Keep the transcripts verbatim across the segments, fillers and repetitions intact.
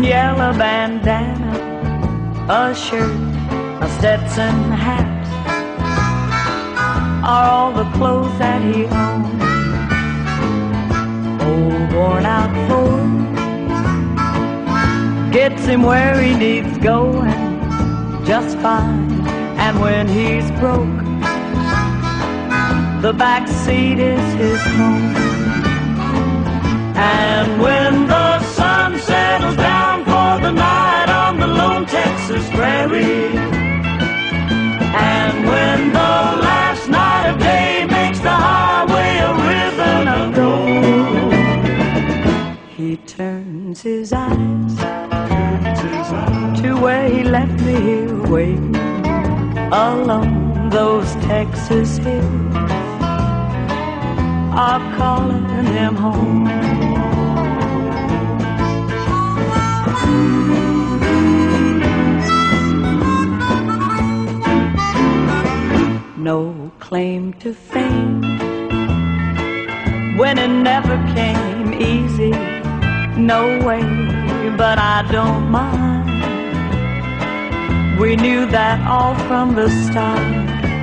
and yellow bandana, a shirt, a Stetson hat are all the clothes that he owns. Old worn out Ford gets him where he needs going just fine. And when he's broke, the back seat is his home. And when the sun settles down for the night on the lone Texas prairie, and when the last night of day makes the highway a ribbon of gold, he turns his eyes to where he left me here waiting along those Texas hills are calling him home. No claim to fame, winning never came easy, no way, but I don't mind. We knew that all from the start.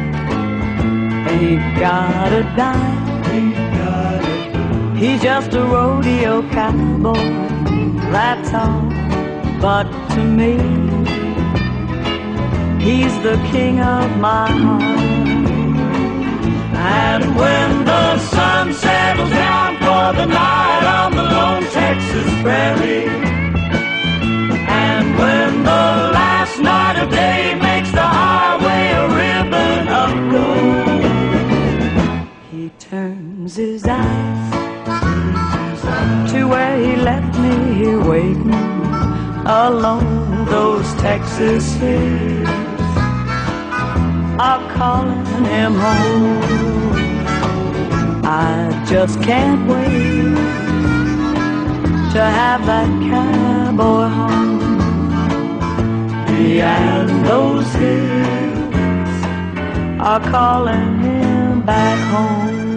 Ain't got a dime, he's just a rodeo cowboy, that's all. But to me, he's the king of my heart. And when the sun settles down for the night on the lone Texas prairie, and when the last night of day makes the highway a ribbon of gold, he turns his eyes to where he left me here waiting along those Texas hills are calling him home. I just can't wait to have that cowboy home. And those hills are calling him back home.